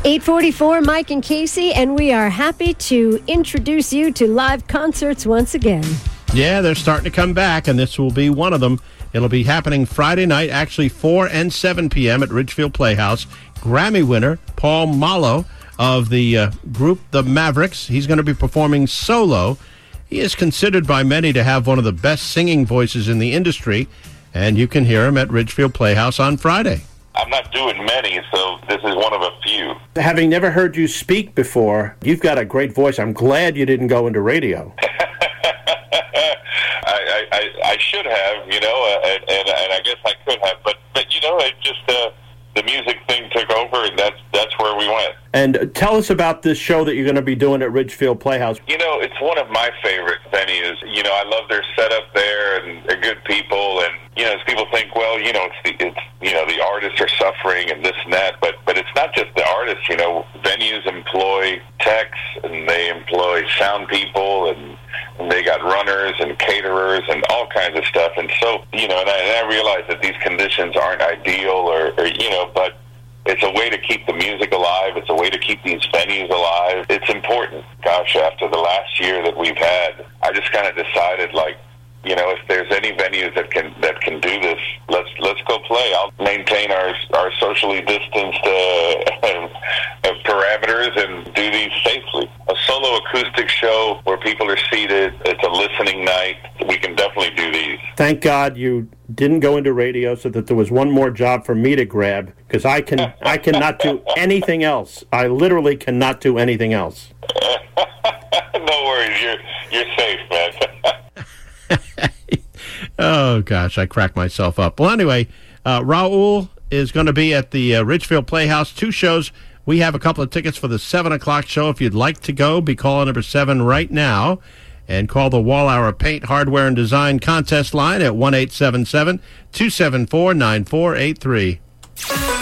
8:44, Mike and Casey, and we are happy to introduce you to live concerts once again. Yeah, they're starting to come back, and this will be one of them. It'll be happening Friday night, actually 4 and 7 p.m. at Ridgefield Playhouse. Grammy winner Paul Malo of the group The Mavericks. He's going to be performing solo. He is considered by many to have one of the best singing voices in the industry, and you can hear him at Ridgefield Playhouse on Friday. I'm not doing many, so this is one of a few. Having never heard you speak before, you've got a great voice. I'm glad you didn't go into radio. I should have, and I guess I could have, but it just the music thing took over, and that's where we went. And tell us about this show that you're going to be doing at Ridgefield Playhouse. It's one of my favorite venues. I love their setup there, and they're good people. And as people think, well, it's the artists are suffering and this and that, but it's not just the artists. Venues employ techs and they employ sound people and they got runners and caterers and all kinds of stuff. And so, and I realize that these conditions aren't ideal or but it's a way to keep the music alive. It's a way to keep these venues alive. It's important. Gosh, after the last year that we've had, I just kind of decided, if there's any venues that can do this, let's go play. I'll maintain our socially distanced parameters and do these safely. A solo acoustic show where people are seated. It's a listening night. We can definitely do these. Thank God you didn't go into radio so that there was one more job for me to grab, because I cannot do anything else. I literally cannot do anything else. No worries. You're safe, man. Oh, gosh, I cracked myself up. Well, anyway, Raul is going to be at the Ridgefield Playhouse. 2 shows. We have a couple of tickets for the 7 o'clock show. If you'd like to go, be calling number 7 right now. And call the Wallhour Paint, Hardware, and Design contest line at 1-877-274-9483.